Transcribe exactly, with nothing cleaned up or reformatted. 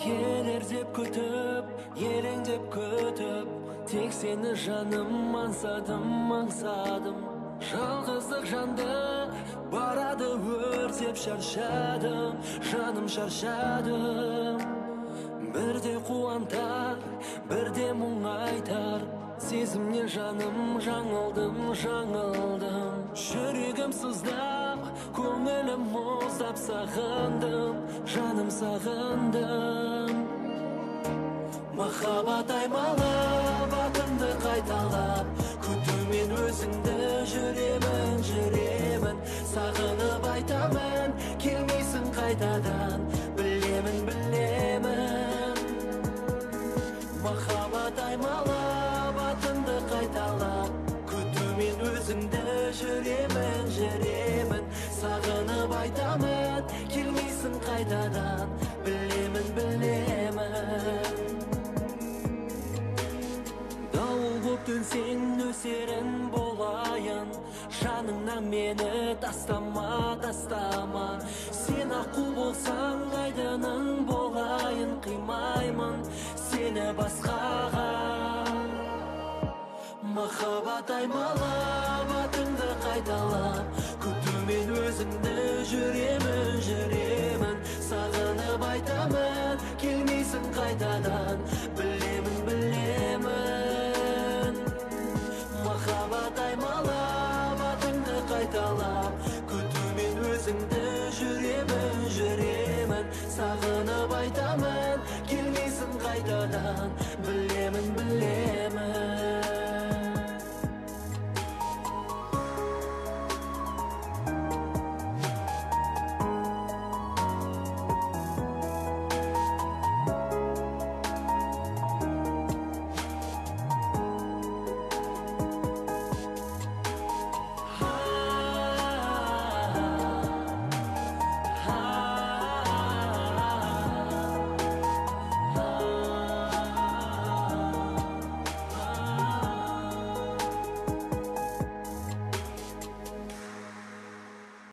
келер деп күтіп, елеңдеп күтіп, тек сені жаным аңсадым, аңсадым. Жалғыздық жанды барады өртеп шаршадым, жаным шаршадым. Бірде қуантар, бірде мұңайтар, сезімнен жаным жаңылдым, жаңылдым. Жүрегім сыздап, көңілім мұздап, сағындым, жаным сағындым. Махаббат аймалап, атымды қайталап, күтумен өзіңді жүремін, жүремін. Сағынып айтамын, келмейсің қайтадан, білемін, білемін. Махаббат аймалап, атымды қайталап, күтумен өзіңді жүремін, жүремін. Сағынып айтамын, келмейсің қайтадан, білемін, білемін. Дауыл боп төнсең нөсерін болайын, жаныңнан мені тастама, тастама. Сен аққу болсаң айдының болайын, қимаймын сені басқаға. Махаббат аймалап, атыңды қайталап, күтумен өзіңді жүремін, жүремін. Сағынып айтамын, келмейсің қайтадан, білемін, білемін. Махаббат аймалап, атыңды қайталап, күтумен өзіңді жүремін, жүремін. Сағынып айтамын, келмейсің қайтадан, білемін, білемін.